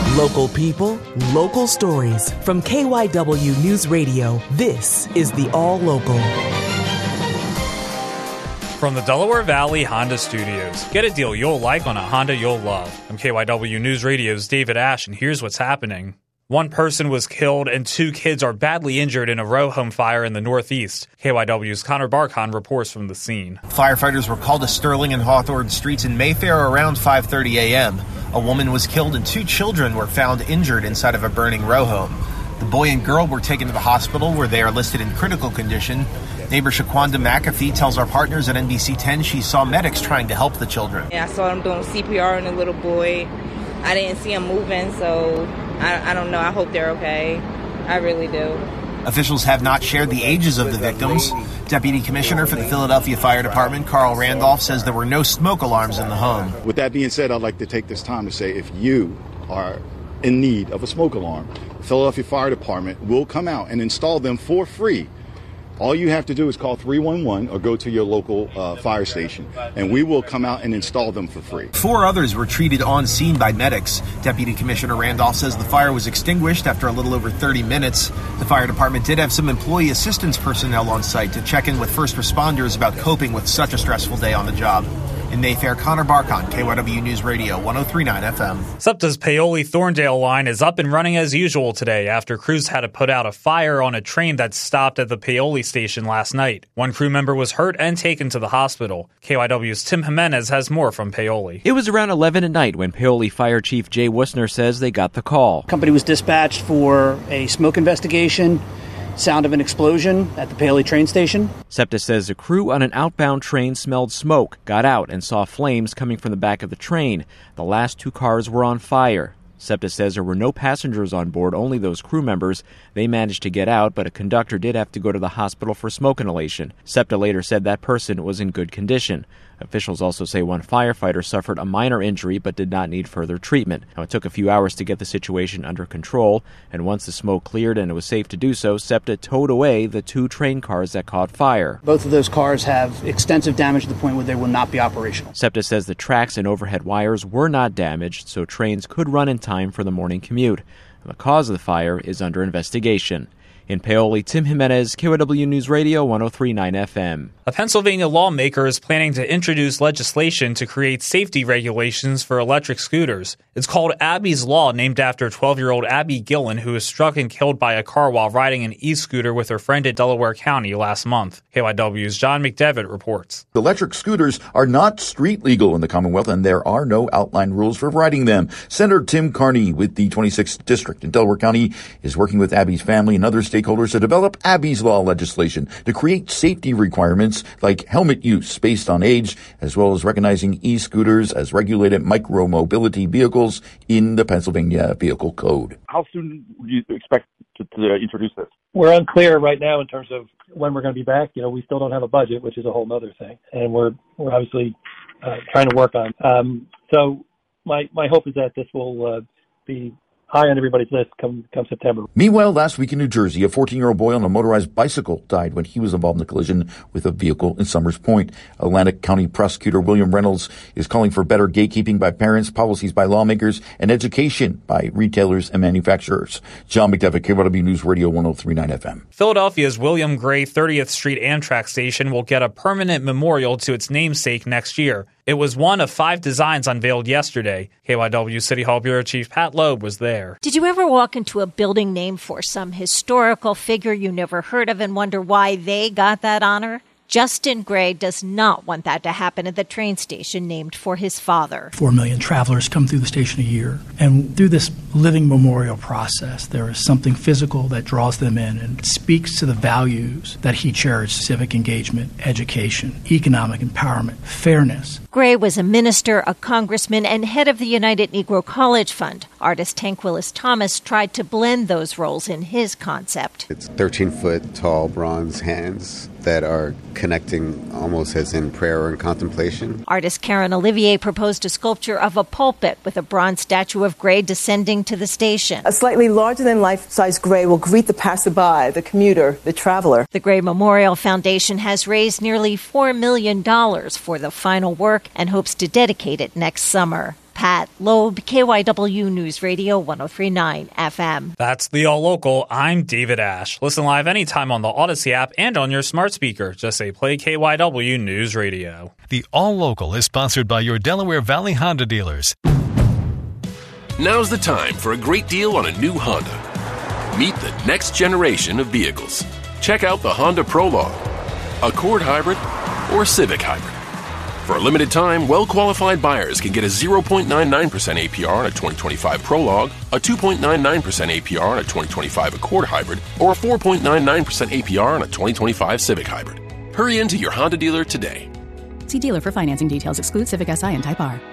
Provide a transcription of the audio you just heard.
Local people, local stories. From KYW News Radio, this is the All Local. From the Delaware Valley Honda Studios, get a deal you'll like on a Honda you'll love. I'm KYW News Radio's David Ash, and here's what's happening. One person was killed and 2 kids are badly injured in a row home fire in the Northeast. KYW's Connor Barkon reports from the scene. Firefighters were called to Sterling and Hawthorne Streets in Mayfair around 5:30 a.m. A woman was killed and 2 children were found injured inside of a burning row home. The boy and girl were taken to the hospital where they are listed in critical condition. Neighbor Shaquanda McAfee tells our partners at NBC 10 she saw medics trying to help the children. Yeah, I saw them doing CPR on the little boy. I didn't see him moving, so I don't know. I hope they're okay. I really do. Officials have not shared the ages of the victims. Deputy Commissioner for the Philadelphia Fire Department, Carl Randolph, says there were no smoke alarms in the home. With that being said, I'd like to take this time to say if you are in need of a smoke alarm, the Philadelphia Fire Department will come out and install them for free. All you have to do is call 311 or go to your local fire station, and we will come out and install them for free. 4 others were treated on scene by medics. Deputy Commissioner Randolph says the fire was extinguished after a little over 30 minutes. The fire department did have some employee assistance personnel on site to check in with first responders about coping with such a stressful day on the job. In Mayfair, Connor Barkon, KYW News Radio, 103.9 FM. SEPTA's Paoli-Thorndale line is up and running as usual today after crews had to put out a fire on a train that stopped at the Paoli station last night. 1 crew member was hurt and taken to the hospital. KYW's Tim Jimenez has more from Paoli. It was around 11 at night when Paoli Fire Chief Jay Wussner says they got the call. The company was dispatched for a smoke investigation. Sound of an explosion at the Paoli train station. SEPTA says the crew on an outbound train smelled smoke, got out, and saw flames coming from the back of the train. The last 2 cars were on fire. SEPTA says there were no passengers on board, only those crew members. They managed to get out, but a conductor did have to go to the hospital for smoke inhalation. SEPTA later said that person was in good condition. Officials also say 1 firefighter suffered a minor injury but did not need further treatment. Now, it took a few hours to get the situation under control, and once the smoke cleared and it was safe to do so, SEPTA towed away the 2 train cars that caught fire. Both of those cars have extensive damage to the point where they will not be operational. SEPTA says the tracks and overhead wires were not damaged, so trains could run in time for the morning commute. The cause of the fire is under investigation. In Paoli, Tim Jimenez, KYW News Radio, 103.9 FM. A Pennsylvania lawmaker is planning to introduce legislation to create safety regulations for electric scooters. It's called Abby's Law, named after 12-year-old Abby Gillen, who was struck and killed by a car while riding an e-scooter with her friend in Delaware County last month. KYW's John McDevitt reports. Electric scooters are not street legal in the Commonwealth, and there are no outlined rules for riding them. Senator Tim Carney with the 26th District in Delaware County is working with Abby's family and other stakeholders to develop Abby's Law legislation to create safety requirements like helmet use based on age, as well as recognizing e-scooters as regulated micro-mobility vehicles in the Pennsylvania Vehicle Code. How soon do you expect to introduce this? We're unclear right now in terms of when we're going to be back. You know, we still don't have a budget, which is a whole other thing, and we're obviously trying to work on. So my hope is that this will be high on everybody's list come September. Meanwhile, last week in New Jersey, a 14-year-old boy on a motorized bicycle died when he was involved in a collision with a vehicle in Summers Point. Atlantic County Prosecutor William Reynolds is calling for better gatekeeping by parents, policies by lawmakers, and education by retailers and manufacturers. John McDevitt, KYW News Radio, 103.9 FM. Philadelphia's William Gray 30th Street Amtrak station will get a permanent memorial to its namesake next year. It was one of 5 designs unveiled yesterday. KYW City Hall Bureau Chief Pat Loeb was there. Did you ever walk into a building named for some historical figure you never heard of and wonder why they got that honor? Justin Gray does not want that to happen at the train station named for his father. 4 million travelers come through the station a year. And through this living memorial process, there is something physical that draws them in and speaks to the values that he cherished: civic engagement, education, economic empowerment, fairness. Gray was a minister, a congressman, and head of the United Negro College Fund. Artist Tank Willis Thomas tried to blend those roles in his concept. It's 13-foot tall bronze hands that are connecting almost as in prayer and contemplation. Artist Karen Olivier proposed a sculpture of a pulpit with a bronze statue of Gray descending to the station. A slightly larger-than-life-size Gray will greet the passerby, the commuter, the traveler. The Gray Memorial Foundation has raised nearly $4 million for the final work and hopes to dedicate it next summer. Pat Loeb, KYW News Radio 103.9 FM. That's the All Local. I'm David Ash. Listen live anytime on the Odyssey app and on your smart speaker. Just say play KYW News Radio. The All Local is sponsored by your Delaware Valley Honda dealers. Now's the time for a great deal on a new Honda. Meet the next generation of vehicles. Check out the Honda Prologue, Accord Hybrid, or Civic Hybrid. For a limited time, well-qualified buyers can get a 0.99% APR on a 2025 Prologue, a 2.99% APR on a 2025 Accord Hybrid, or a 4.99% APR on a 2025 Civic Hybrid. Hurry into your Honda dealer today. See dealer for financing details. Exclude Civic Si and Type R.